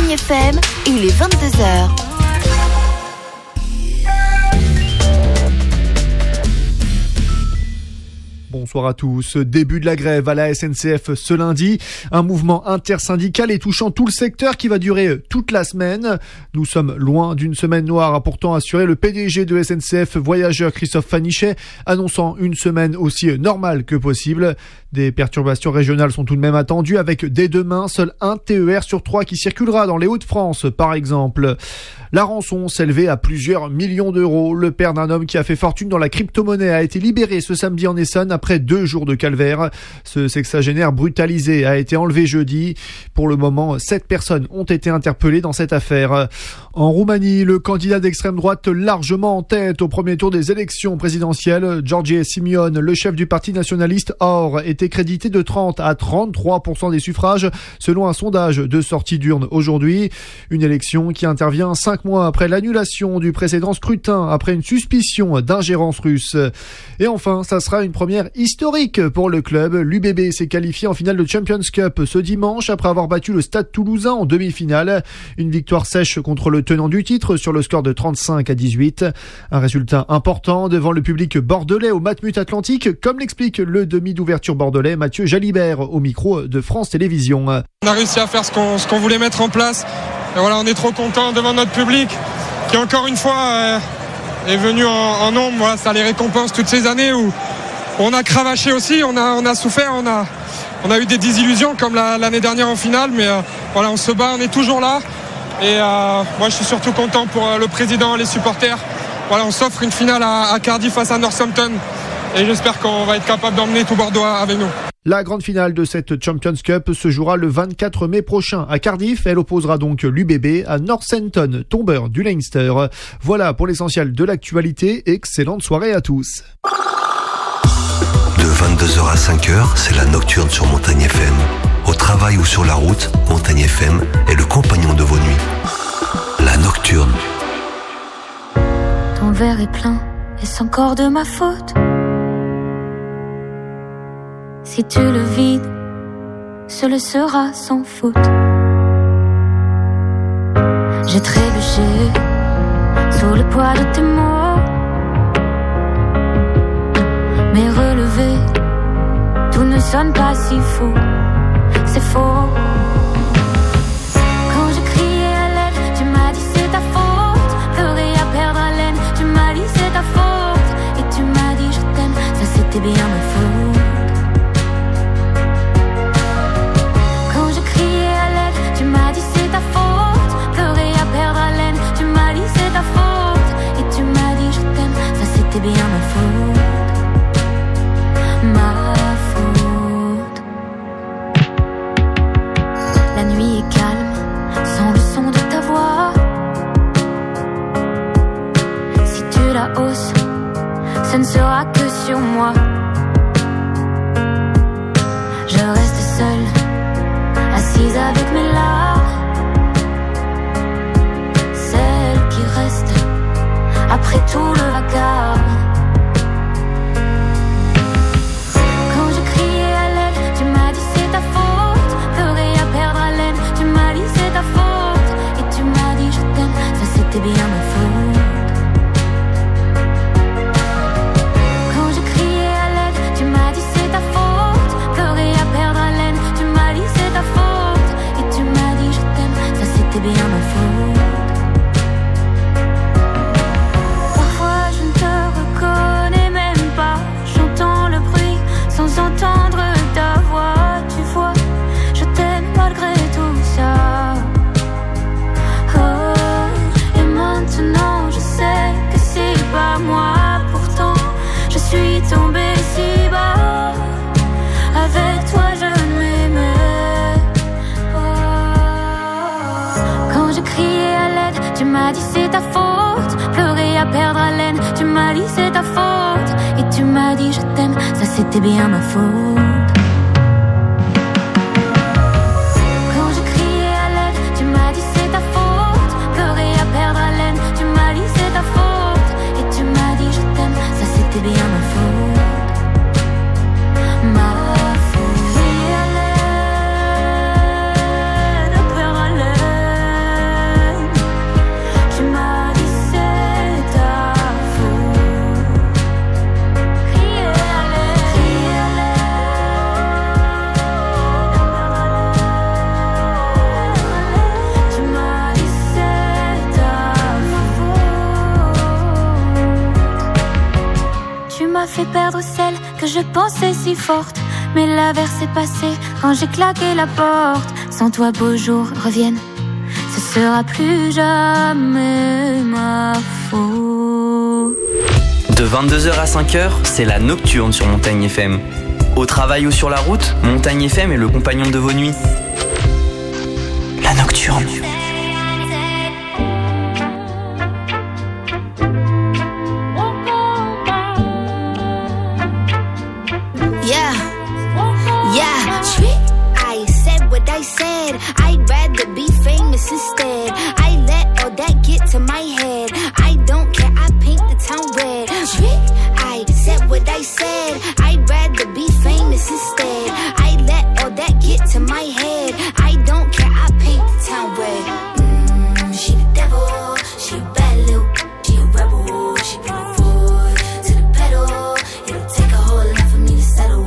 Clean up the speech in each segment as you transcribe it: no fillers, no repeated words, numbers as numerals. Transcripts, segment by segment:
Montagne FM, il est 22h. Bonsoir à tous. Début de la grève à la SNCF ce lundi. Un mouvement intersyndical et touchant tout le secteur qui va durer toute la semaine. Nous sommes loin d'une semaine noire, a pourtant assuré le PDG de SNCF Voyageurs Christophe Fanichet, annonçant une semaine aussi normale que possible. Des perturbations régionales sont tout de même attendues avec dès demain seul un TER sur 3 qui circulera dans les Hauts-de-France par exemple. La rançon s'élevait à plusieurs millions d'euros. Le père d'un homme qui a fait fortune dans la crypto-monnaie a été libéré ce samedi en Essonne après 2 jours de calvaire. Ce sexagénaire brutalisé a été enlevé jeudi. Pour le moment, 7 personnes ont été interpellées dans cette affaire. En Roumanie, le candidat d'extrême droite largement en tête au premier tour des élections présidentielles, George Simion, le chef du parti nationaliste OR, était crédité de 30 à 33% des suffrages selon un sondage de sortie d'urne aujourd'hui. Une élection qui intervient 5 mois après l'annulation du précédent scrutin après une suspicion d'ingérence russe. Et enfin, ça sera une première historique pour le club. L'UBB s'est qualifié en finale de Champions Cup ce dimanche après avoir battu le Stade Toulousain en demi-finale. Une victoire sèche contre le tenant du titre sur le score de 35-18. Un résultat important devant le public bordelais au Matmut Atlantique, comme l'explique le demi d'ouverture bordelais Mathieu Jalibert au micro de France Télévisions. On a réussi à faire ce qu'on voulait mettre en place. Et voilà, on est trop content devant notre public qui encore une fois est venu en nombre. Voilà, ça les récompense toutes ces années où on a cravaché aussi, on a souffert, on a eu des désillusions comme l'année dernière en finale, mais voilà, on se bat, on est toujours là. Et moi je suis surtout content pour le président, les supporters. Voilà, on s'offre une finale à Cardiff face à Northampton et j'espère qu'on va être capable d'emmener tout Bordeaux avec nous. La grande finale de cette Champions Cup se jouera le 24 mai prochain à Cardiff. Elle opposera donc l'UBB à Northampton, tombeur du Leinster. Voilà pour l'essentiel de l'actualité. Excellente soirée à tous. De 22h à 5h, c'est la nocturne sur Montagne FM. Au travail ou sur la route, Montagne FM est le compagnon de vos nuits. La nocturne. Ton verre est plein, est-ce encore de ma faute? Si tu le vides, ce le sera sans faute. J'ai trébuché sous le poids de tes mots, mais relevé, tout ne sonne pas si faux. C'est faux. Quand je criais à l'aide, tu m'as dit c'est ta faute. Pleurer à perdre haleine, tu m'as dit c'est ta faute. Et tu m'as dit je t'aime, ça c'était bien ma faute. Tu m'as dit c'est ta faute, pleurer à perdre haleine. Tu m'as dit c'est ta faute, et tu m'as dit je t'aime, ça c'était bien ma faute. Ma faute. La nuit est calme, sans le son de ta voix. Si tu la hausses, ce ne sera que sur moi. Je reste seule, assise avec mes larmes, celle qui reste après tout le vacarme. Quand je criais à l'aide, tu m'as dit c'est ta faute. Pleurer à perdre haleine, tu m'as dit c'est ta faute. Et tu m'as dit je t'aime, ça c'était bien ma faute. Quand je criais à l'aide, tu m'as dit c'est ta faute. Pleurer à perdre haleine, tu m'as dit c'est ta faute. Tu m'as dit je t'aime, ça c'était bien ma faute. Parfois je ne te reconnais même pas. J'entends le bruit sans entendre ta voix. Tu vois, je t'aime malgré tout ça. Oh, et maintenant je sais que c'est pas moi. Pourtant je suis tombée si bas. Avec toi je ne m'aimais. Quand je criais à l'aide, tu m'as dit c'est ta faute. Pleurer à perdre haleine, tu m'as dit c'est ta faute. Et tu m'as dit je t'aime, ça c'était bien ma faute. Quand je criais à l'aide, tu m'as dit c'est ta faute. Pleurer à perdre haleine, tu m'as dit c'est ta faute. Et tu m'as dit je t'aime, ça c'était bien ma faute. Ma faute. À l'aide, à perdre haleine. je pensais si forte, mais l'averse est passée quand j'ai claqué la porte. Sans toi, beaux jours reviennent, ce sera plus jamais ma faute. De 22h à 5h, c'est la nocturne sur Montagne FM. Au travail ou sur la route, Montagne FM est le compagnon de vos nuits. La nocturne. I said I'd rather be famous instead. I let all that get to my head. I don't care, I paint the town red. I said what I said. I'd rather be famous instead. I let all that get to my head. I don't care, I paint the town red. She the devil, she a bad little, she a rebel. She put her foot to the pedal. It'll take a whole lot for me to settle.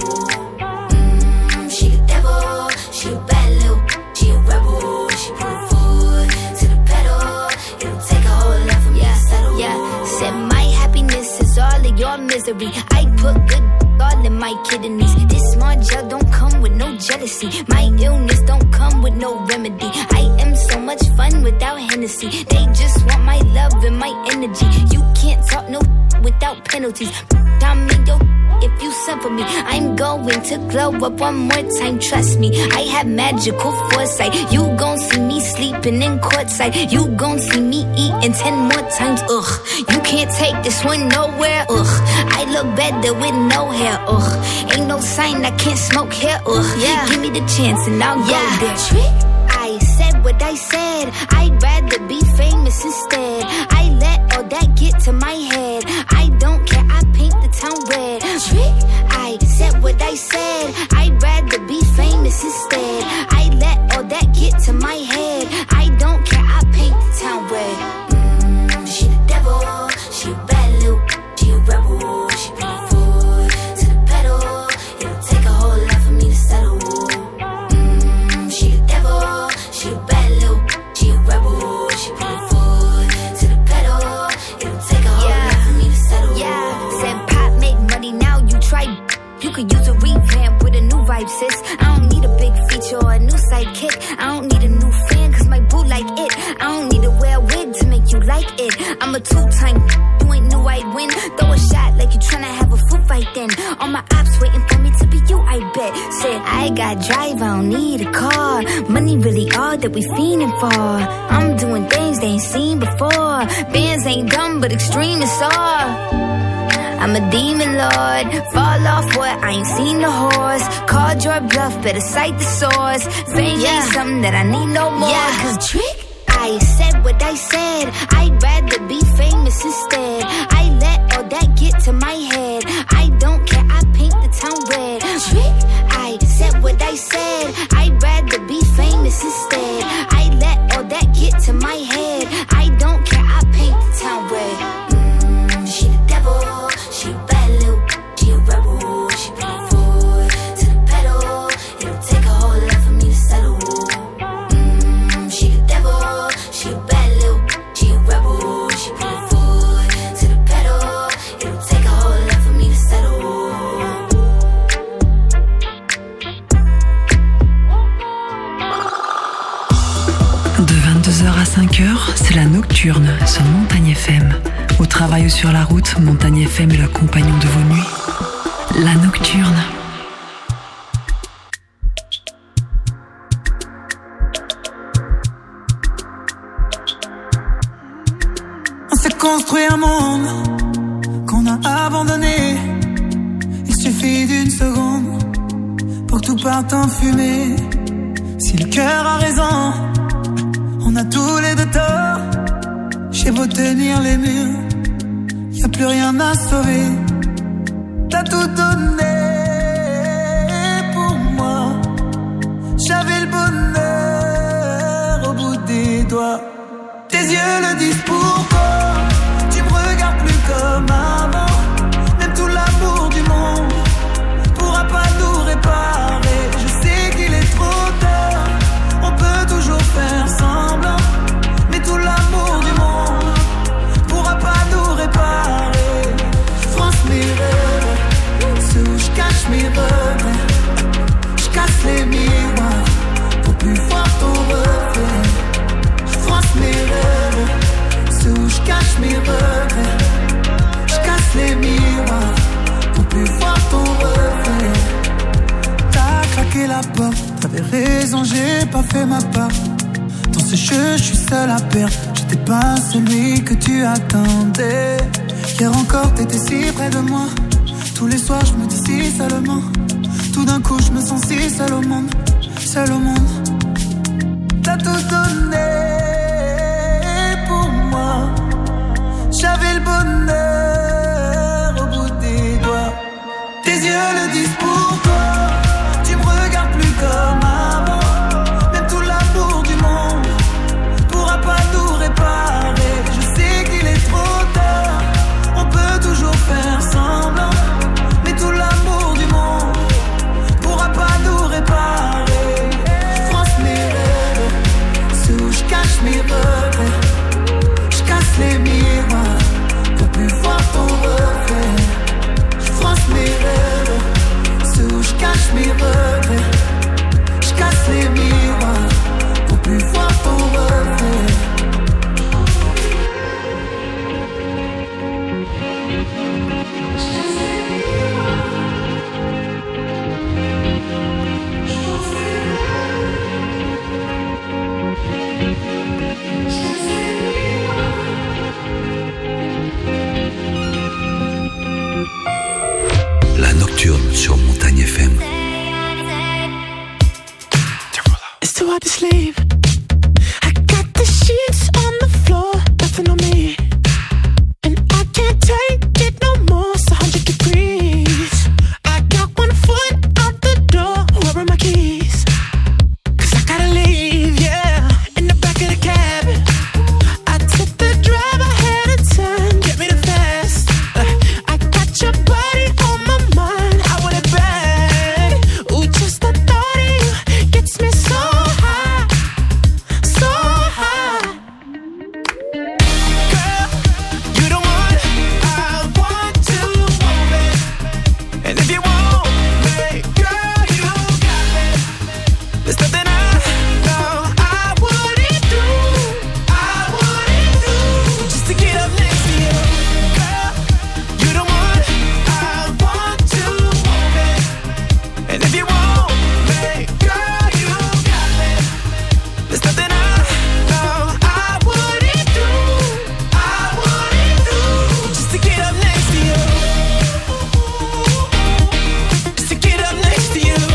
She the devil, she a bad little, she a rebel. She put her foot to the pedal. It'll take a whole lot for me to settle. Yeah, said my happiness is all of your misery. I put good all in my kidneys. This smart gel don't come with no jealousy. My illness don't come with no remedy. I am so much fun without Hennessy. They just want my love and my energy. You can't talk no without penalties. I'm in your if you send for me. I'm going to glow up one more time, trust me. I have magical foresight. You gon' see me sleeping in courtside. You gon' see me eating 10 more times, ugh. You can't take this one nowhere, ugh. I look better with no hair, ugh. Ain't no sign I can't smoke here, ugh. Yeah. Give me the chance and I'll go there. I said what I said. I'd rather be famous instead. I let all that get to my head. I don't care, I paint the town red. I said what I said. I'd rather be famous instead. I let all that get to my head. I don't care, I paint the town red. She the devil, she a bad little, she a rebel. She put her foot to the pedal. It'll take a whole lot for me to settle. She the devil, she a bad little, she a rebel. She put her foot to the pedal. It'll take a whole lot for me to settle. Yeah, said pop make money now. You try, you could use a revamp with a new vibe, sis. I don't need a big feature or a new sidekick. I don't need a new fan cause my boo like it. I don't need to wear a wig to make you like it. I'm a two-time, you ain't knew I'd win. Throw a shot like you tryna have a foot fight then. All my ops waiting for me to be you, I bet. Said I got drive, I don't need a car. Money really all that we fiending for. I'm doing things they ain't seen before. Bands ain't dumb but extreme is all. I'm a demon lord, fall off what, I ain't seen the horse. Called your bluff, better cite the source. Fame ain't something that I need no more. Cause trick, I said what I said. I'd rather be famous instead. I let all that get to my head. I don't care, I paint the town red. Trick, I said what I said. I'd rather be famous instead. I let all that get to my head. I don't care, I paint the town red. She the devil, she a bad little, she a rebel. She put her foot to the pedal. It'll take a whole lot for me to settle. She the devil, she a bad little, she a rebel. She put her foot to the pedal. It'll take a whole lot for me to settle. De 22h à 5h, c'est la nocturne sur Montagne FM. Au travail ou sur la route, Montagne FM est le compagnon de vos nuits. La nocturne. On s'est construit un monde qu'on a abandonné. Il suffit d'une seconde pour que tout parte en fumée. Si le cœur a raison, on a tous les deux tort. J'ai beau tenir les murs, y'a plus rien à sauver. T'as tout donné pour moi. J'avais le bonheur au bout des doigts. Tes yeux le disent pourquoi. Tu me regardes plus comme avant. Même tout l'amour du monde pourra pas nous réparer. Je sais qu'il est trop tard. On peut toujours faire semblant, mais tout l'amour du monde pourra pas nous réparer. Je pense mes rêves, ceux où je cache la porte. T'avais raison, j'ai pas fait ma part. Dans ce jeu, je suis seul à perdre. J'étais pas celui que tu attendais. Hier encore, t'étais si près de moi. Tous les soirs, je me dis si seulement. Tout d'un coup, je me sens si seul au monde. Seul au monde. T'as tout donné pour moi. J'avais le bonheur au bout des doigts. Tes yeux le disent pour toi. Tu me regardes plus comme avant. Même tout l'amour du monde pourra pas tout réparer. Je sais qu'il est trop tard. On peut toujours faire semblant. Mais tout l'amour du monde pourra pas nous réparer. Je fronce mes rêves, sous je cache mes regrets. Je casse les miroirs pour plus voir ton reflet. Je fronce mes rêves, sous je cache mes regrets. Je casse les miroirs pour plus voir ton reflet. La nocturne sur Montagne FM. It's too hard to sleep. I got the sheets on the floor, nothing on me. And I can't take it no more, it's 100 degrees. I got one foot out the door, where are my keys? 'Cause I gotta leave, yeah, in the back of the cab. I took the drive ahead of time, get me the fast. I got your body on my mind, I want it bad. Ooh, just the thought of you gets me so high, so high. Girl, you the one I want to want me. And if you want me, girl, you got me. There's nothing I know I wouldn't do, just to get up next to you. Girl, you the one I want to want me. And if you want me, girl, you got me. There's nothing I know I wouldn't do, just to get up next to you. Just to get up next to you.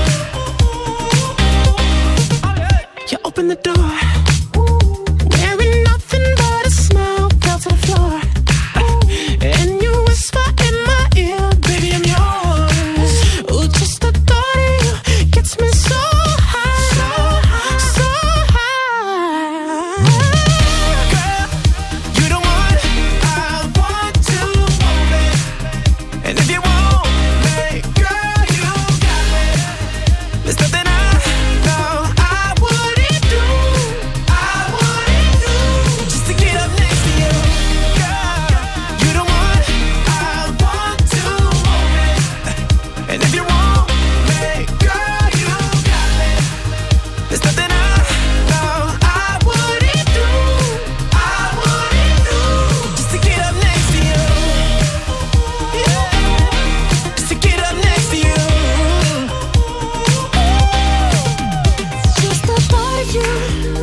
You open the door, wearing nothing but a smile, fell to the floor. And you whisper in my ear, baby, I'm yours. Ooh, just the thought of you gets me so high, so high. Girl, you the one I want to want me. And if you want me, girl, you got me. There's nothing I know I wouldn't do, just to get up next to you. Girl, you the one I want to want me. And if you want me, girl, you got me. There's nothing I know I wouldn't do, just to get up next to you. Yeah, just to get up next to you. Just the thought of you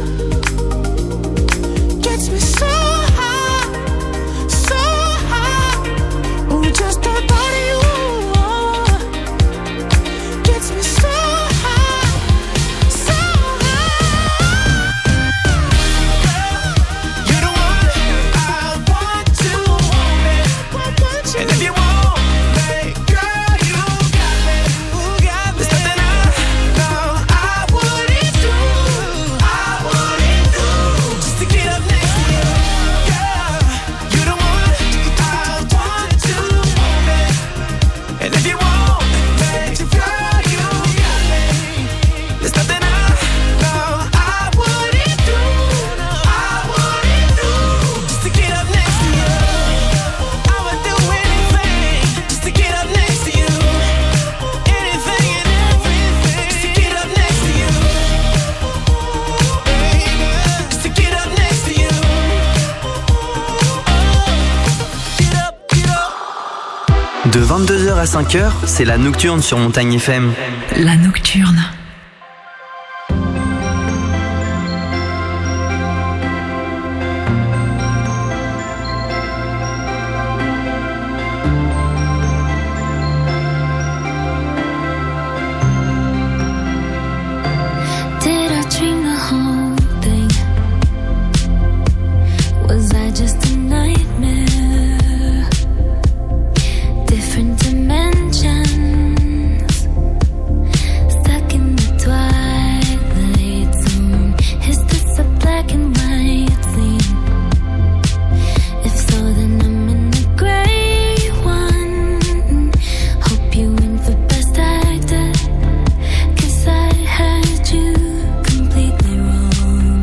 gets me so high, so high. Ooh, just the thought of you gets me so high, so high. Girl, you the one I want to want me. And if you want me, girl, you got me. There's nothing I know I wouldn't do, De 22h à 5h, c'est la Nocturne sur Montagne FM. La Nocturne. Did I dream the whole thing? Was I just a nightmare? Different dimensions, stuck in the twilight zone. Is this a black and white scene? If so, then I'm in the gray one. Hope you win for best actor, 'cause I had you completely wrong.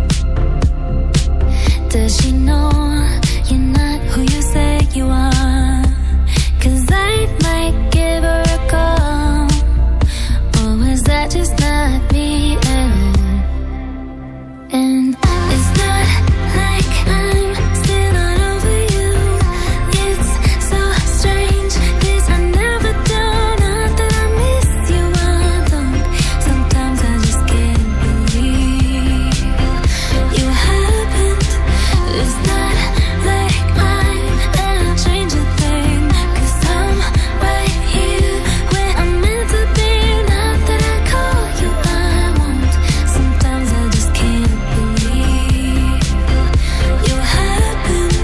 Does she know you're not who you say you are? 'Cause I might give her a call. Or was that just not me at all? And it's not like I'm still not over you. It's so strange, 'cause I never do. Not that I miss you, I don't. Sometimes I just can't believe you happened. It's not like I'm gonna change a thing, 'cause I'm right here where I'm meant to be. Not that I call you, I won't. Sometimes I just can't believe you happened.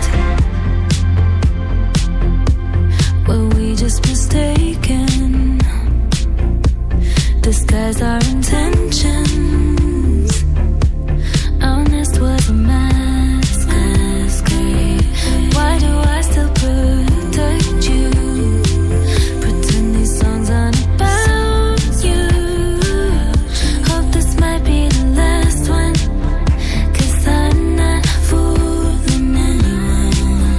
Were we just mistaken? Disguise our intentions. Our nest was a masquerade. Why do I still protect you? Pretend these songs aren't about you. Hope this might be the last one, 'cause I'm not fooling anyone.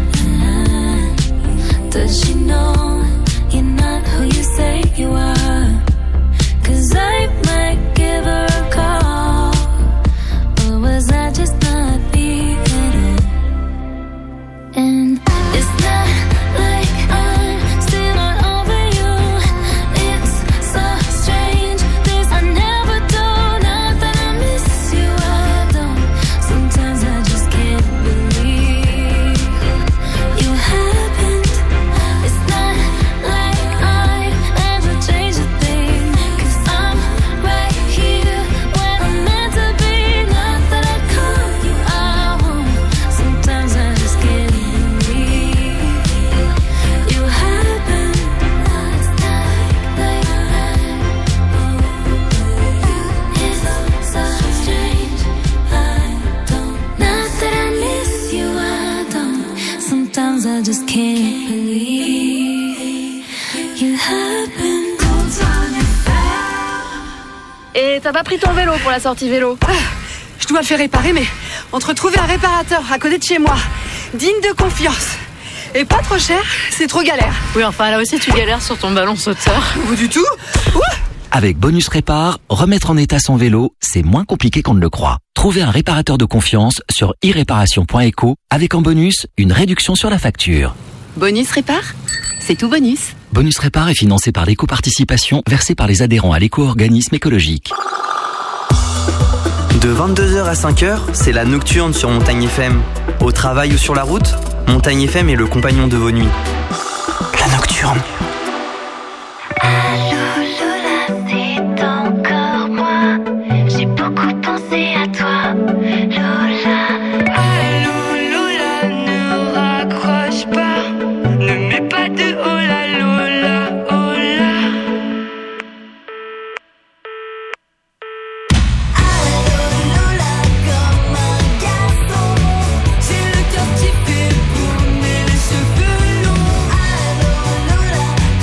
Does she know you're not who you say you are? 'Cause I might give her a call. Or was I just not me at all? And it's not like I'm still not over you. It's so strange, 'cause I never do. Not that I miss you, I don't. Sometimes I just can't believe you happened. It's not like I'd ever change a thing, 'cause I'm right here where I'm meant to be. Not that I call you, I won't. Sometimes I just can't believe you happened. It's not like it's so strange, I don't. Not that I miss you, I don't. Sometimes I just can't believe you happened. Et t'as pas pris ton vélo pour la sortie vélo? Je dois le faire réparer, mais entre trouver un réparateur à côté de chez moi, digne de confiance, et pas trop cher, c'est trop galère. Oui, enfin là aussi tu galères sur ton ballon sauteur. Ou du tout. Avec Bonus Répar, remettre en état son vélo, c'est moins compliqué qu'on ne le croit. Trouvez un réparateur de confiance sur iréparation.eco avec en bonus une réduction sur la facture. Bonus répare? C'est tout bonus. Bonus Répar est financé par l'éco-participation versée par les adhérents à l'éco-organisme écologique. De 22h à 5h, c'est la Nocturne sur Montagne FM. Au travail ou sur la route, Montagne FM est le compagnon de vos nuits. La Nocturne. Allô Lola, c'est encore moi. J'ai beaucoup pensé à toi, Lola. Allô Lola, ne raccroche pas. Ne mets pas de oh là Lola, oh là. Allô Lola, comme un garçon. J'ai le cœur qui fait tourner les cheveux longs. Allô Lola,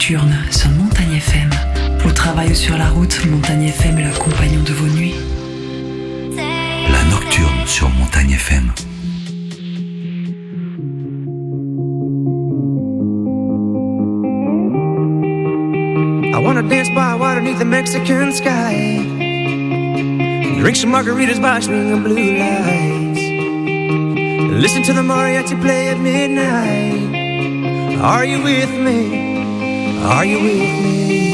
nocturne sur Montagne FM. Au travail ou sur la route, Montagne FM est le compagnon de vos nuits. La nocturne sur Montagne FM. I wanna dance by water beneath the Mexican sky. Drink some margaritas by swinging blue lights. Listen to the mariachi play at midnight. Are you with me? Are you with me?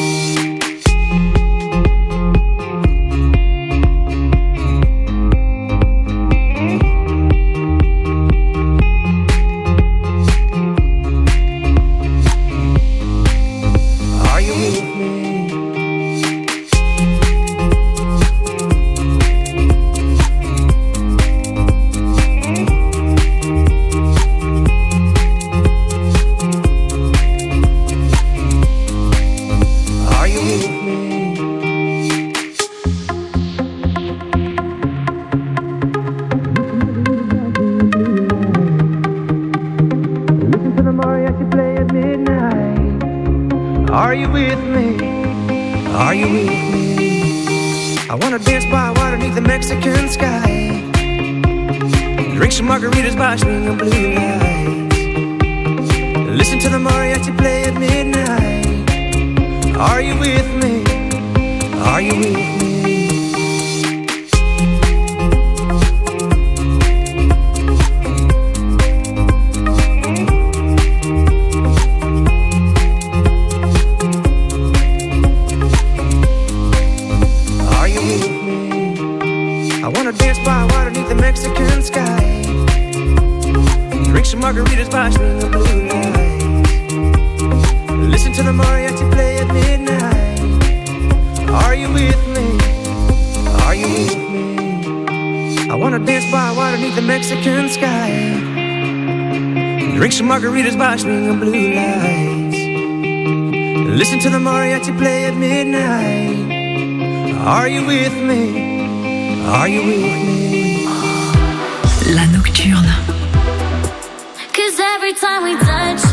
Margaritas by swinging blue lights. Listen to the mariachi play at midnight. Are you with me? Are you with me? La nocturne. 'Cause every time we touch,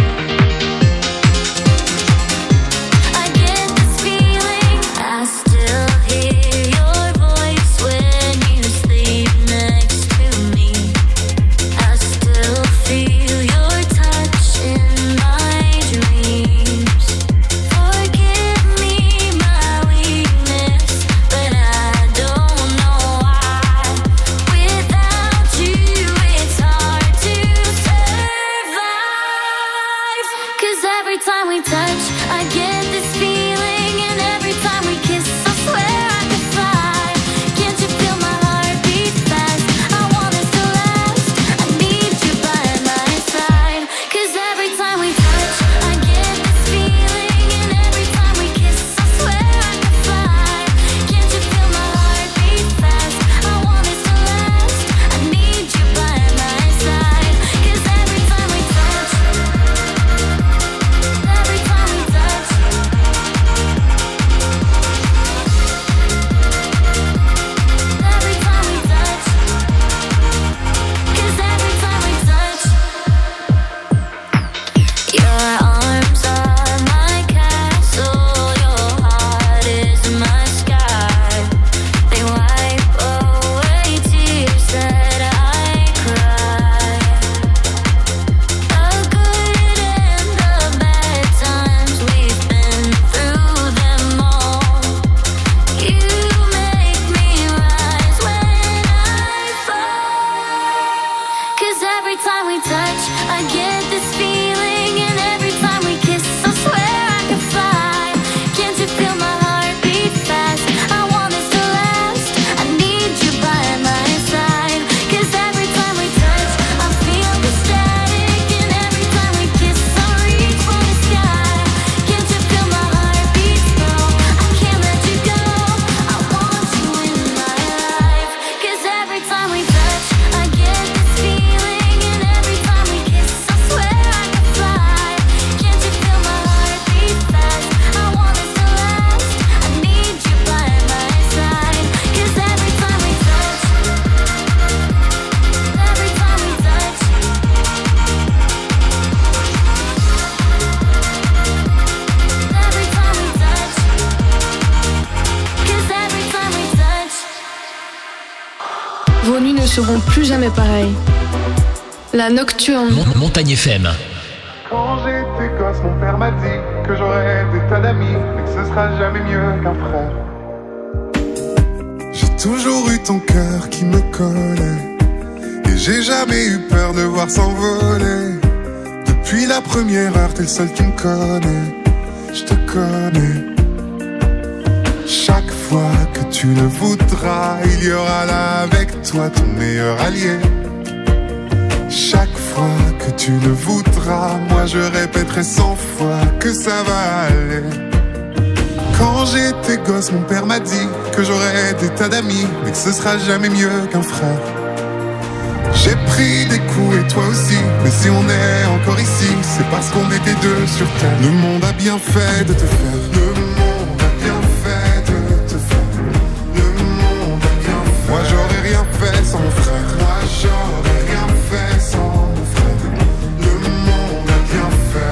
I get this feeling. I still hear your voice when you sleep next to me. I still feel your touch in my dreams. Forgive me my weakness, but I don't know why. Without you Vos nuits ne seront plus jamais pareilles. La nocturne. Montagne FM. Quand j'étais gosse, mon père m'a dit que j'aurais des tas d'amis, mais que ce sera jamais mieux qu'un frère. J'ai toujours eu ton cœur qui me collait, et j'ai jamais eu peur de voir s'envoler. Depuis la première heure, t'es le seul qui me connaît. Je te connais. Chaque fois que tu le voudras, il y aura là avec toi ton meilleur allié. Chaque fois que tu le voudras, moi je répéterai 100 fois que ça va aller. Quand j'étais gosse, mon père m'a dit que j'aurais des tas d'amis, mais que ce sera jamais mieux qu'un frère. J'ai pris des coups et toi aussi, mais si on est encore ici, c'est parce qu'on était deux sur terre. Le monde a bien fait de te faire. Le monde a bien fait de te faire. Le monde a bien fait. Moi j'aurais rien fait sans mon frère. Moi j'aurais rien fait sans mon frère. Le monde a bien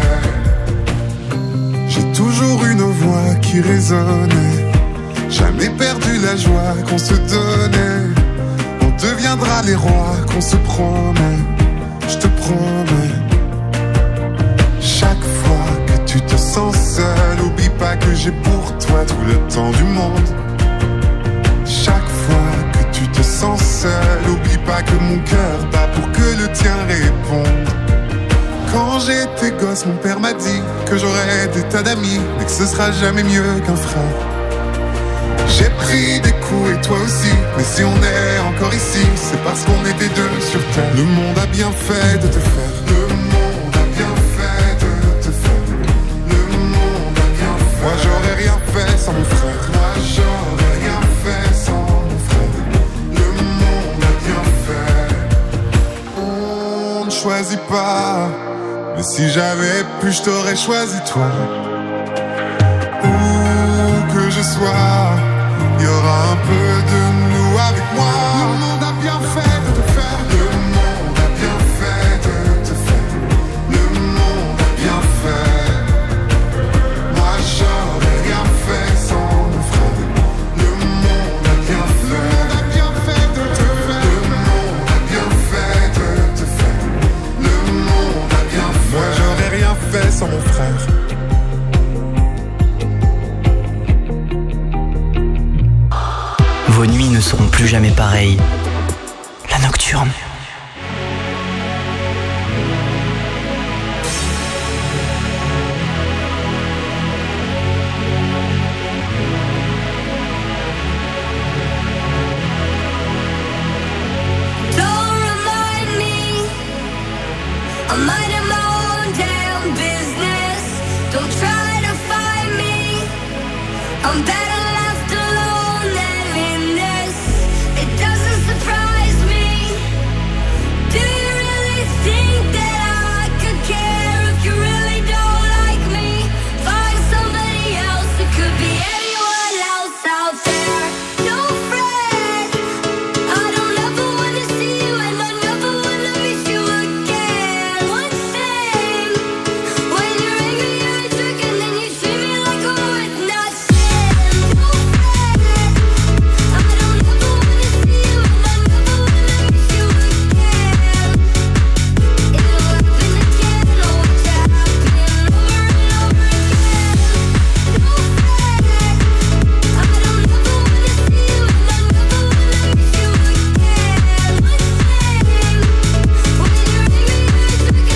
fait. J'ai toujours une voix qui résonnait, jamais perdu la joie qu'on se donnait. On deviendra les rois qu'on se promet, je te promets. Chaque fois que tu te sens seul, oublie pas que j'ai pour toi tout le temps du monde. Chaque fois que tu te sens seul, oublie pas que mon cœur bat pour que le tien réponde. Quand j'étais gosse, mon père m'a dit que j'aurais des tas d'amis, mais que ce sera jamais mieux qu'un frère. J'ai pris des coups et toi aussi, mais si on est encore ici, c'est parce qu'on était deux sur terre. Le monde a bien fait de te faire. Le monde a bien fait de te faire. Le monde a bien fait. Moi j'aurais rien fait sans mon frère. Moi j'aurais rien fait sans mon frère. Le monde a bien fait. On ne choisit pas, mais si j'avais pu, je t'aurais choisi toi. Où que je sois, il y aura un peu de nous avec moi. Le monde a bien fait de te faire. Le monde a bien fait de te faire. Le monde a bien fait. Moi j'aurais rien fait sans mon frère. Le monde a bien fait. Le monde a bien fait de te faire. Le monde a bien fait de te faire. Le monde a bien fait. Moi j'aurais rien fait sans mon frère. Vos nuits ne seront plus jamais pareilles. La nocturne. Don't remind me, I'm minding my own damn business. Don't try to find me, I'm better left alone than in this. It doesn't surprise me. Do you really think that I could care if you really don't like me? Find somebody else, it could be anyone else out there. Don't fret, I don't ever wanna see you and I never wanna miss you again. One thing, when you're angry you're a jerk and then you treat me like I'm worth nothing. Don't fret, I don't ever wanna see you and I never wanna miss you again. It'll happen again, oh watch it happen over and over again. Don't fret, I don't ever wanna see you and I never wanna miss you again. One thing, when you're angry you're a jerk and then you treat me like I'm worth nothing.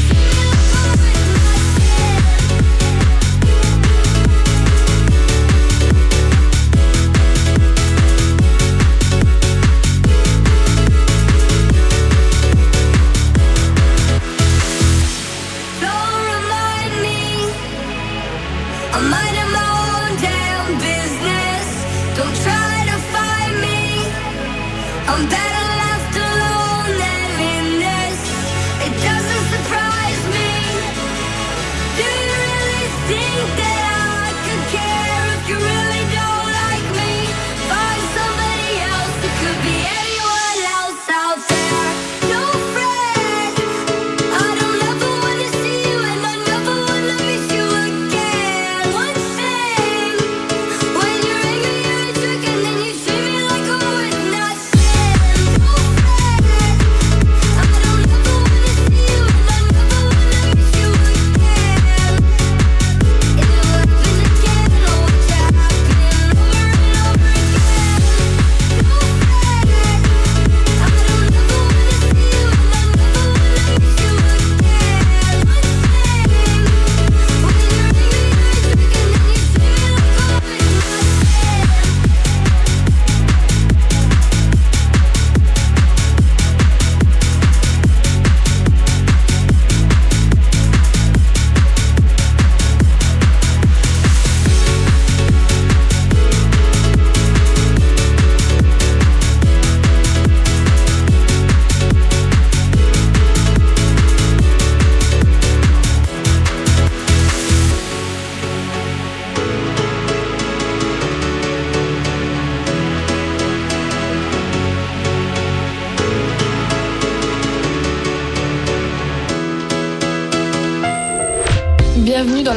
Don't remind me, I'm minding my own damn business. Don't try to find me, I'm better left alone than in this. It doesn't surprise me. Do you really think that I could care if you really don't like me? Find somebody else, it could be anyone else out there. Don't fret, I don't ever wanna see you and I never wanna miss you again. One thing, when you're angry you're a jerk and then you treat me like I'm worth nothing.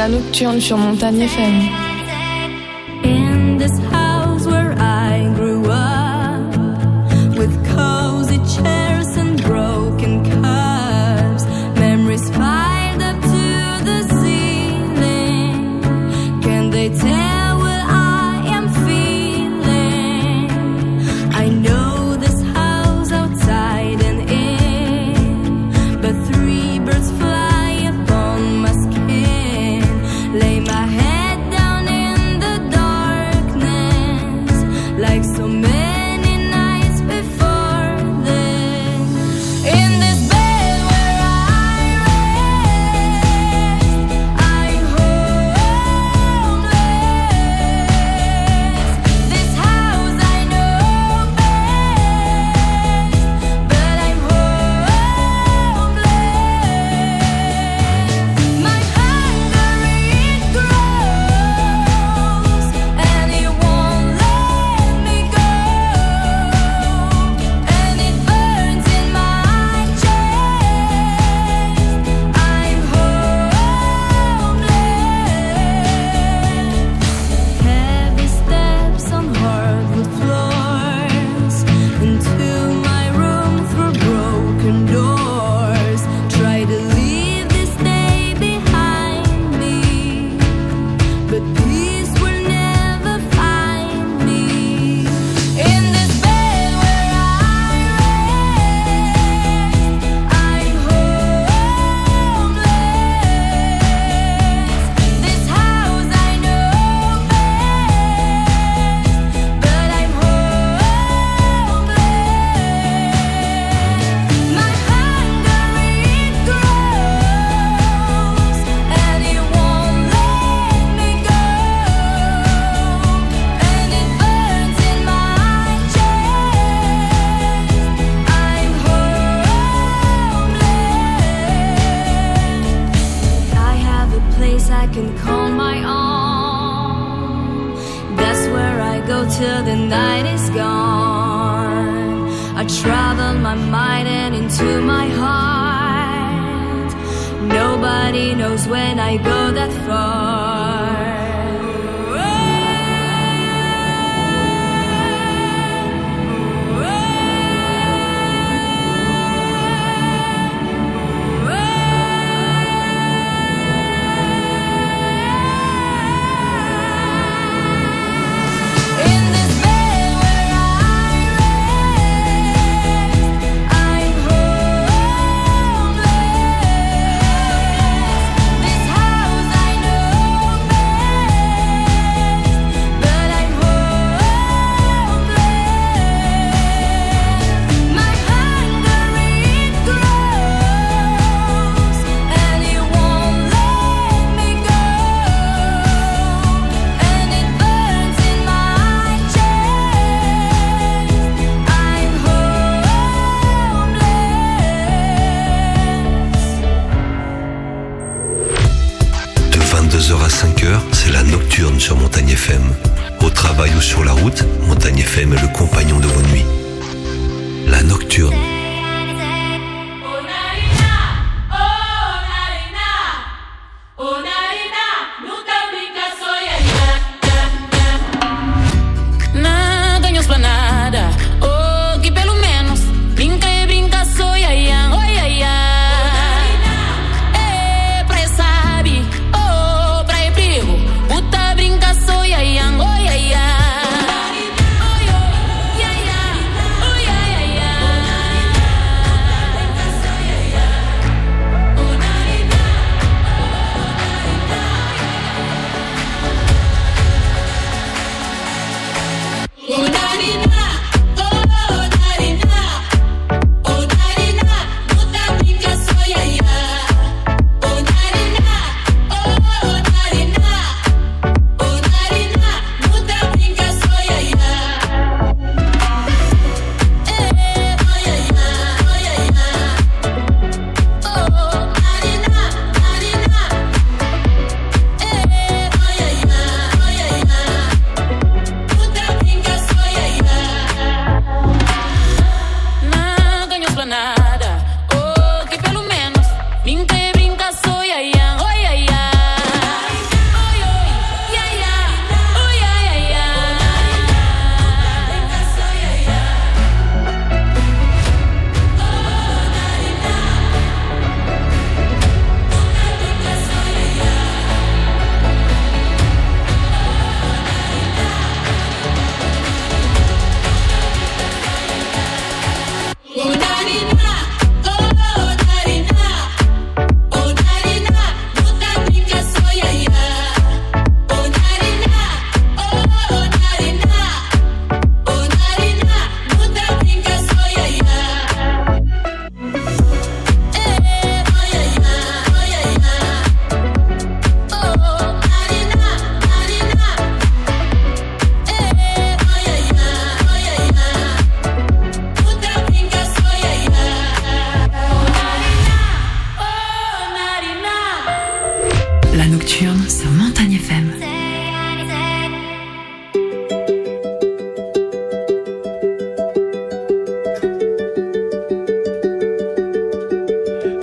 la nocturne sur Montagne FM. In this house where I grew up, with cozy chairs and broken cups, memories piled up to the ceiling. Can they tell what I am feeling? I know this house outside and in, but three birds fly upon my skin. Lay my head down in the darkness, like so many nights before this. In this bed where I rest, I'm homeless. This house I know best, but I'm homeless. My hunger it grows, and it won't let me go, and it burns in my chest. I'm homeless. Heavy steps on hardwood floors, into my room through broken doors. Try to leave this day behind me, but peace will never find me. In this bed where I rest, I'm homeless. This house I know best, but I'm homeless. My hunger it grows, and it won't let me go, and it burns in my chest. I'm homeless. I have a place I can call my own. That's where I go till the night is gone. I travel my mind and into my heart. Nobody knows when I go that far. In this bed where I rest, I'm homeless. This house I know best, but I'm homeless. My hunger it grows, and it won't let me go, and it burns in my chest. I'm homeless. De 22h à 5h, c'est la nocturne sur Montagne FM. Au travail ou sur la route, Montagne FM est le compagnon de vos nuits. La nocturne. Não ganho esplanada, oh, que pelo menos brinca e brinca, sou iaia, oh iaia. É praia sabe, oh, praia perigo, puta brinca, sou iaia, oh iaia. Oh iaia, oh iaia.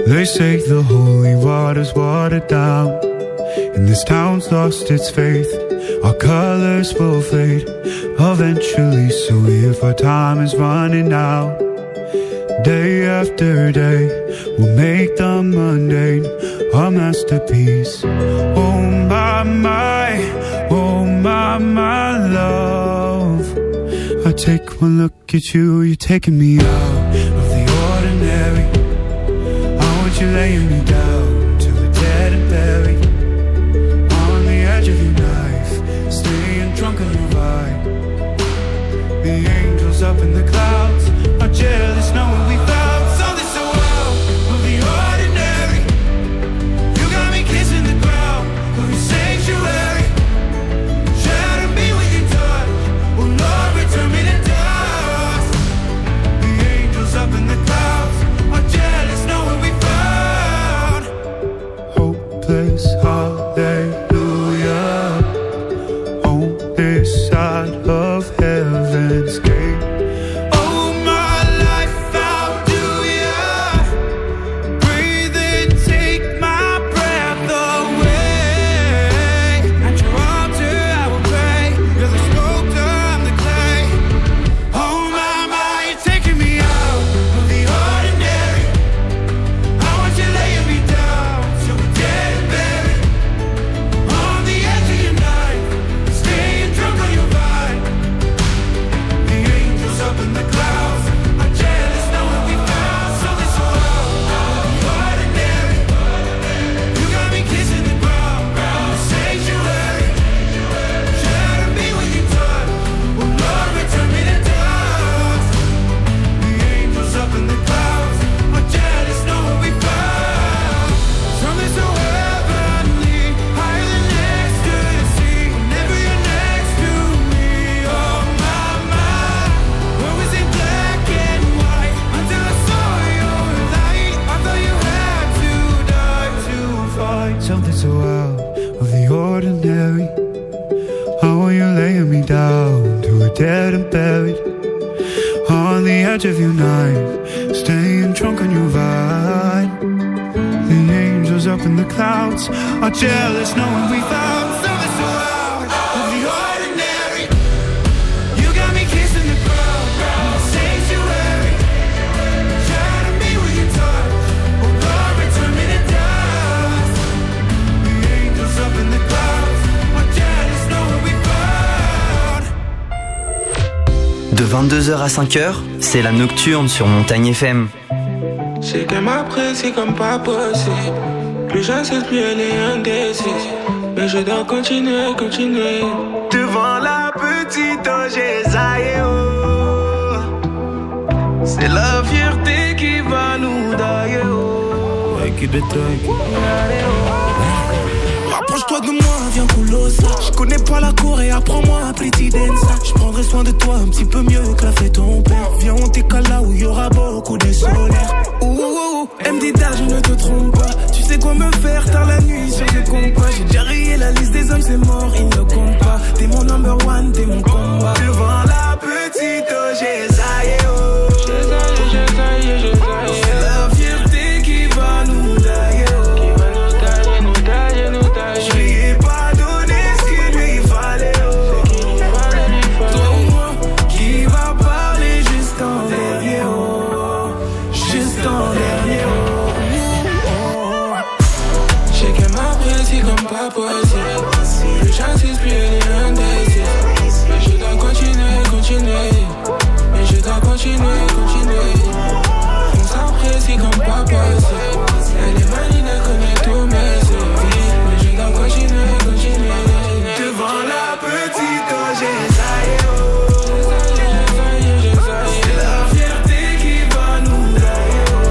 They say the holy water's watered down, and this town's lost its faith. Our colors will fade eventually, so if our time is running out, day after day, we'll make the mundane a masterpiece. Oh my, oh my love. I take one look at you, you're taking me out of the ordinary. I want you laying me down till we're dead and buried, on the edge of your knife, staying drunk on your vibe. The angels up in the clouds are jealous knowing we found something so out of the ordinary. You got me kissing the ground of your sanctuary. Shadow me with your touch, oh Lord, return me to dust. The angels up in the clouds are jealous knowing we found hopeless hallelujah on this side of heaven's gate. Oh my life, how do ya breathe and take my breath away? At your altar I will pray, you're the sculptor, I'm the clay. Oh my, you're taking me out of the ordinary. I want you laying me down till we're dead and buried, on the edge of your knife, staying drunk on your vine. The angels up in the clouds are jealous knowing we found something so out of the ordinary. You got me kissing the ground in the sanctuary. Shadow me when you touch, oh Lord, return me to dust. The angels up in the clouds are jealous knowing we found something so heavenly, higher than ecstasy. Whenever you're next to me, oh my, when was it black and white until I saw your light? I thought you had to die to fight something so out of the ordinary. How are you laying me down to a dead and buried, on the edge of your knife, staying drunk on your vine. The angels up in the clouds are jealous knowing we found something so out of the ordinary. You got me kissing the ground in the sanctuary. Shadow me with your touch, oh Lord, return me to dust. The angels up in the clouds are jealous knowing we found. De 22h à 5h, c'est la Nocturne sur Montagne FM. C'est qu'elle m'apprécie comme pas possible. Plus j'insiste, plus elle est indécise. Mais je dois continuer. Devant la petite Angésaïe, oh. C'est la fierté qui va nous dailler, oh. Rapproche-toi de moi, viens coulosa. Je connais pas la cour et apprends-moi un petit dance. Je prendrai soin de toi un petit peu mieux que l'a fait ton père. Viens, on t'écale là où il y aura beaucoup de soleil. Elle me dit je ne te trompe pas. Tu sais quoi me faire tard la nuit sur le compas. J'ai déjà rayé la liste des hommes, c'est mort, ils ne comptent pas. T'es mon number one, t'es mon combat. Devant la petite Angésaïe, oh. C'est la fierté qui va nous tailler, oh. Je lui ai pas donné ce qu'il lui fallait, oh. Toi ou moi, qui va parler juste en dernier, oh. Juste en dernier, oh. Je sais qu'elle m'apprécie comme pas possible. Plus j'insiste, plus elle est indécise. Mais je dois continuer. Mais je dois continuer. On s'apprécie comme pas possible. Elle est maligne, elle connaît tous mes services. Mais je dois continuer. Devant la petite Angésaïe, oh. C'est la fierté qui va nous tailler, oh.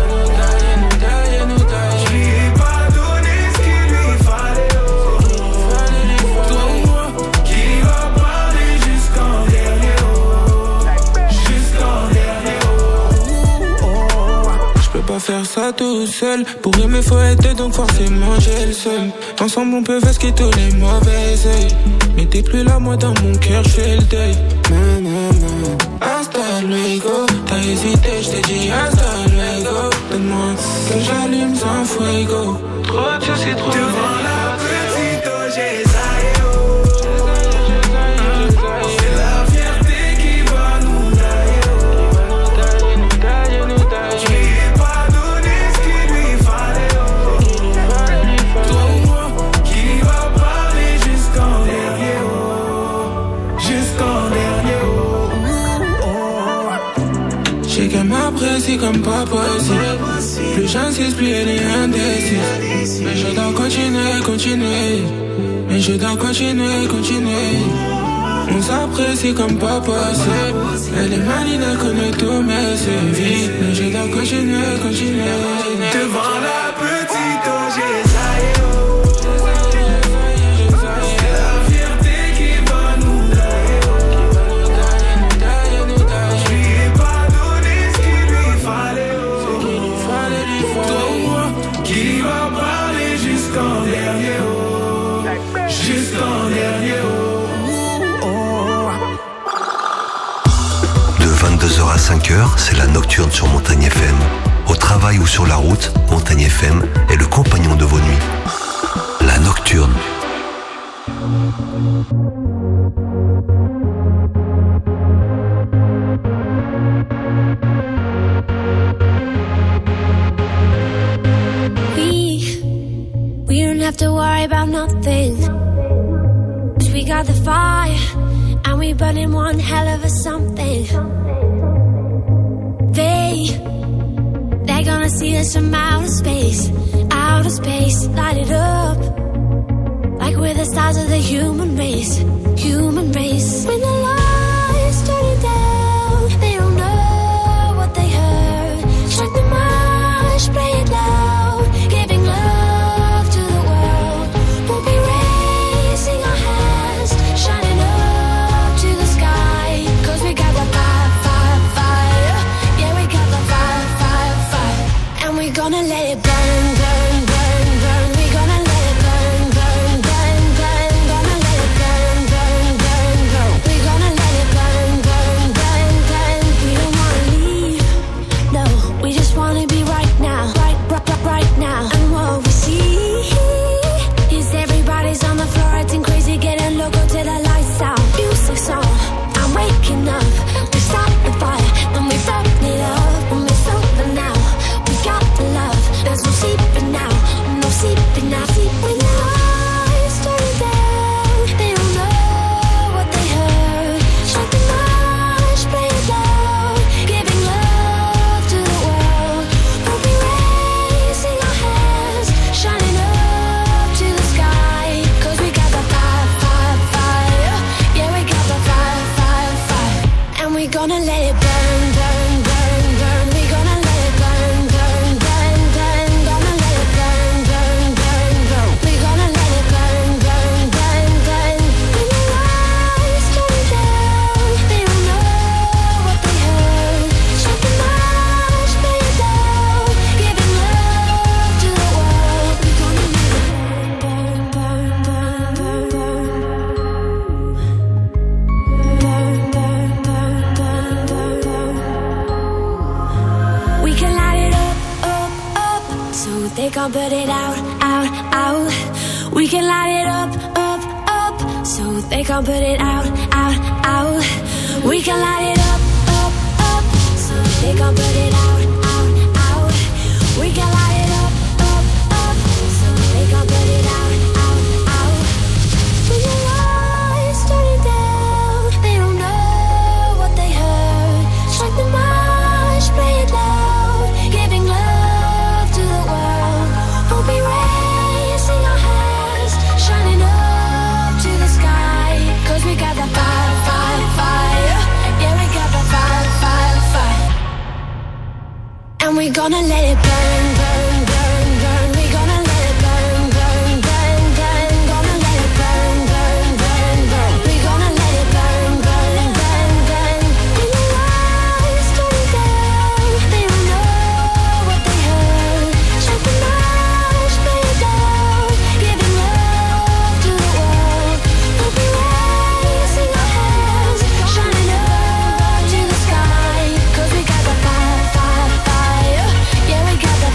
Je lui ai pas donné ce qu'il lui fallait, oh. Toi ou moi, qui va parler jusqu'en dernier, oh. Jusqu'en dernier, oh. Je peux pas faire ça tout seul. Pour aimer faut être deux, donc forcément j'ai le seum. Ensemble on peut vasquer tous les mauvais œils. Mais t'es plus là, moi dans mon cœur j'fais le deuil. Hasta luego. T'as hésité, j't'ai dit hasta luego. Donne-moi que j'allume frigo. Trop de soucis, trop devant la petite OG. M'apprécie comme pas possible. Plus j'insiste, plus elle est indécise. Mais je dois continuer. Mais je dois continuer. On s'apprécie comme pas possible. Elle est maligne, elle connaît tout, mais c'est vite. Mais je dois continuer. Devant la petite OG, ça y est. De 22h à 5h, c'est la nocturne sur Montagne FM. Au travail ou sur la route, Montagne FM est le compagnon de vos nuits. La nocturne. We don't have to worry about nothing. 'Cause we got the fire and we burning one hell of a something. They're gonna see us from outer space, light it up like we're the stars of the human race. When the lights turn down, they don't know what they heard. Strike the march, play it loud, giving love to the world. We'll be raising our hands, shining up to the sky. 'Cause we got the fire. Yeah, we got the fire. And we're gonna let it burn. We're gonna let it burn. Gonna let it burn. We're gonna let it burn. We don't wanna leave. No, we just wanna be right now. Right now. And what we see is everybody's on the floor acting crazy, getting loco till the lights out. Music's on, I'm waking up. We start the fire, then we burn it up. And we're sober now, we got the love. There's no sleeping now, no sleeping now. When the lights turn down, they don't know what they heard. Strike the march, play it loud, giving love to the world. We'll be raising our hands, shining up to the sky. 'Cause we got the fire. Yeah, we got the fire. And we're gonna let it burn. We're gonna let it burn. Gonna let it burn. We're gonna let it burn. When the lights turn down, they don't know what they heard. Strike the march, play it loud, giving love to the world. We're gonna let it We can light it up, so they can't put it out. We can light it up, so they can't put it out. We can light it up, so they can't put it out. We can light it up, so they can't put it out. When the lights turn down, they don't know what they heard. Strike the march, play it loud, giving love to the world. We'll be raising our hands, shining up to the sky. 'Cause we got the fire. Yeah, we got the fire. And we're gonna let it burn. We're gonna let it burn. Gonna let it burn. We're gonna let it burn. When the lights turn down, they don't know what they heard. Strike the march, play it loud, giving love to the world. We'll be raising our hands, shining up to the sky. 'Cause we got the fire. Yeah, we got the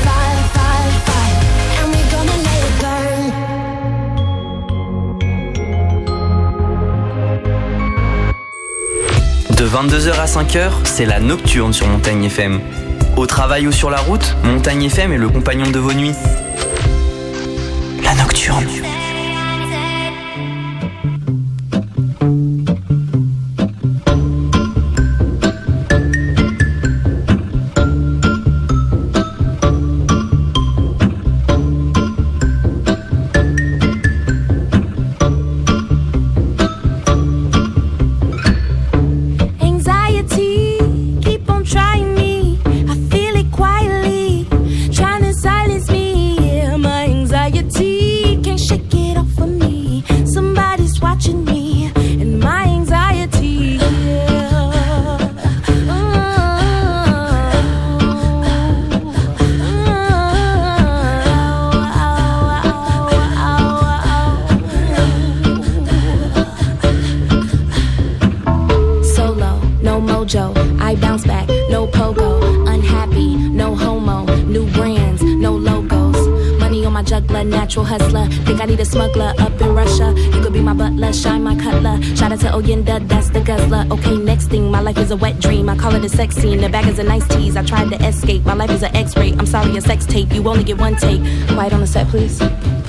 De 22h à 5h, c'est la Nocturne sur Montagne FM. Au travail ou sur la route, Montagne FM est le compagnon de vos nuits. La Nocturne. Natural hustler, think I need a smuggler up in Russia. You could be my butler, shine my cutler. Shout out to Oyenda, that's the guzzler. Okay, next thing, my life is a wet dream. I call it a sex scene, the bag is a nice tease. I tried to escape, my life is an X-ray. I'm sorry, a sex tape, you only get one take. Quiet on the set, please.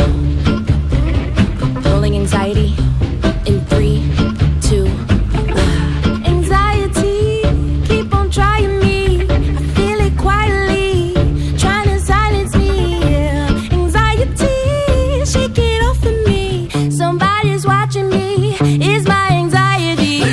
Rolling anxiety in 3, 2, 1. Anxiety, keep on trying me. I feel it quietly, trying to silence me. Anxiety, shake it off of me. Somebody's watching me. It's my anxiety.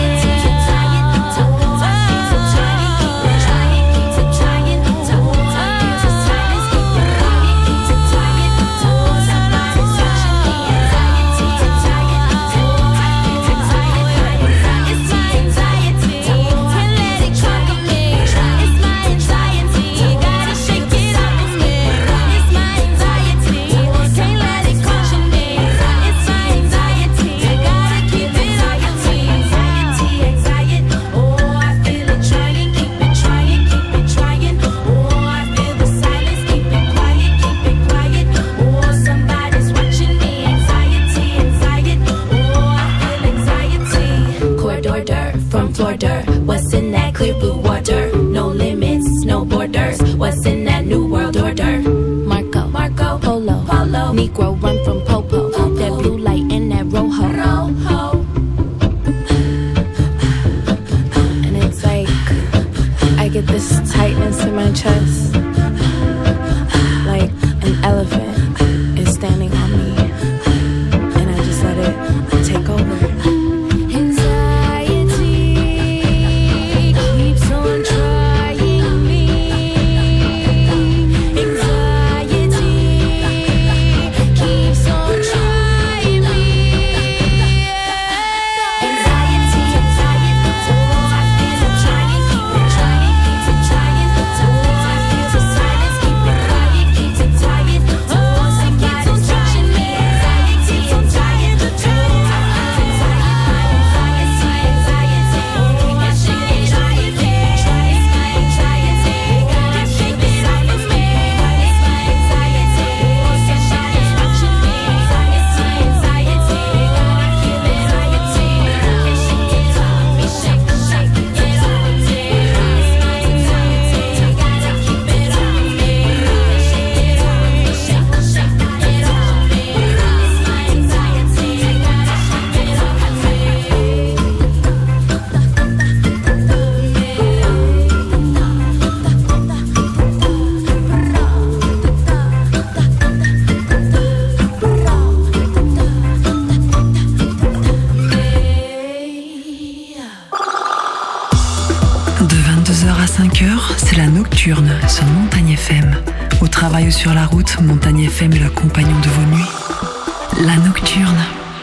What's in that clear blue water? No limits, no borders. What's in that new world order? Marco, Polo, Negro run from Popo. That blue light and that Rojo. And it's like I get this tightness in my chest, like an elephant is standing on me, and I just let it take over. C'est la Nocturne sur Montagne FM. Au travail ou sur la route, Montagne FM est le compagnon de vos nuits. La Nocturne.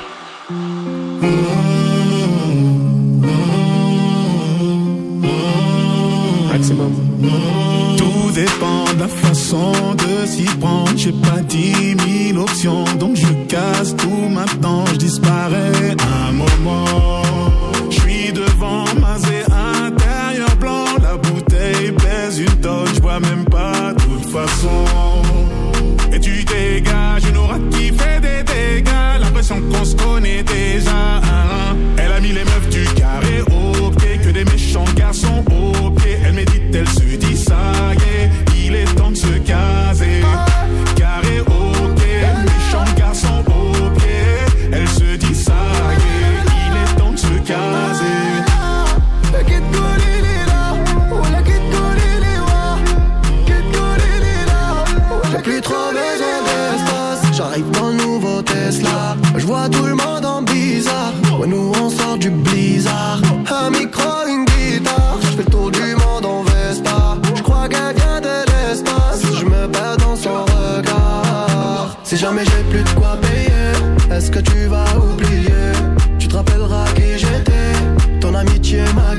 Maximum. Tout dépend de la façon de s'y prendre. J'ai pas 10 000 options, donc je casse tout maintenant. Je disparais un moment. Je suis devant Mazé intérieur blanc. La bouteille pèse une tonne, je bois même pas de toute façon. Et tu dégages une aura qui fait des dégâts. L'impression qu'on se connaît déjà. Elle a mis les meufs du carré au pied, que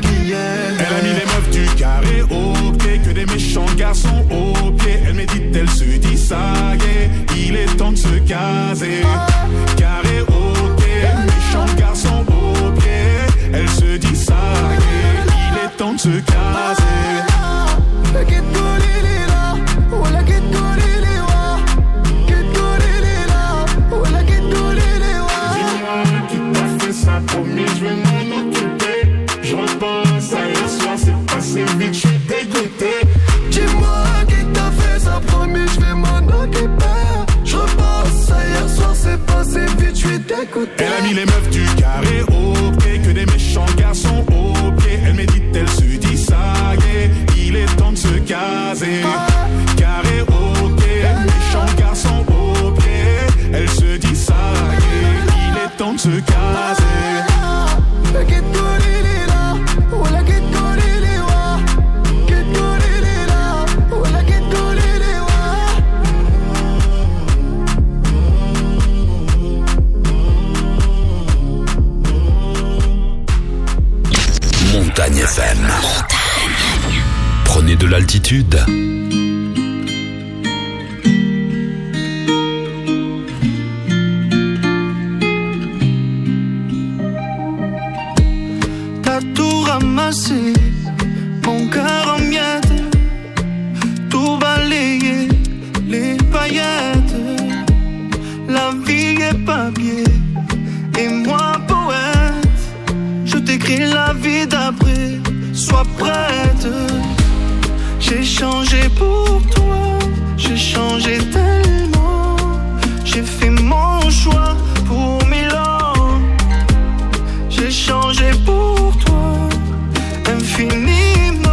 Elle a mis les meufs du carré au pied, que des méchants garçons au pied. Elle médite, elle se dit ça y est, il est temps de se caser. Carré au pied, méchants garçons au pied. Elle se dit ça y est, il est temps de se caser. Promis, je vais m'en occuper. Je repense à hier soir, c'est passé vite, je suis dégoûté. Dis-moi qui t'a fait ça, promis, je vais m'en occuper. Je repense à hier soir, c'est passé vite, je suis dégoûté. Elle a mis les meufs du carré au pied, que des méchants garçons au pied. Elle médite, elle se dit ça y est, il est temps de se caser. Carré au pied, méchants garçons au pied. Elle se dit ça y est, il est temps de se caser. Montagne FM. Prenez de l'altitude. T'as tout ramassé, mon cœur en miettes, tout balayé, les paillettes. La vie est papier, et moi poète. Je t'écris la vie d'après, sois prête. J'ai changé pour toi, j'ai changé tellement. J'ai fait mon choix pour 1000 ans. J'ai changé pour toi, infiniment.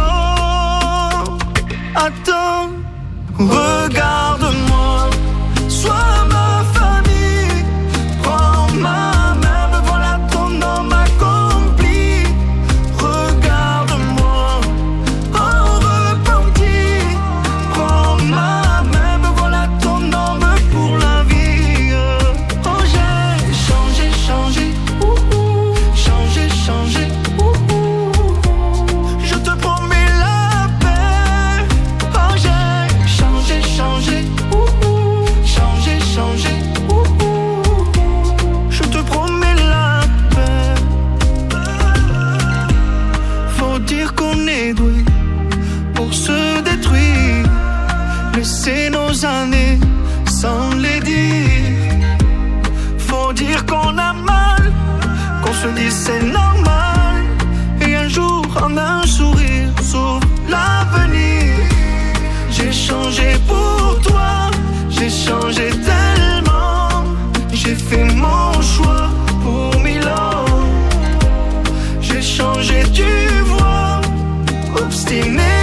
Attends, regarde-moi, sois ma famille. Prends ma main, me voilà ton homme accompli. Regarde-moi, en repenti. Prends ma main, me voilà ton homme pour la vie. Oh, j'ai changé, changé, changé, changé. Je te promets la paix. Oh, j'ai changé, changé, changé, changé. Je te promets la paix. Faut dire qu'on est doué pour se détruire. Laisser nos années sans les dire. Faut dire qu'on a mal, qu'on se dit c'est normal. Et un jour en un sourire s'ouvre l'avenir. J'ai changé pour toi, j'ai changé tellement. J'ai fait mon choix pour 1000 ans. J'ai changé, tu vois, obstiné.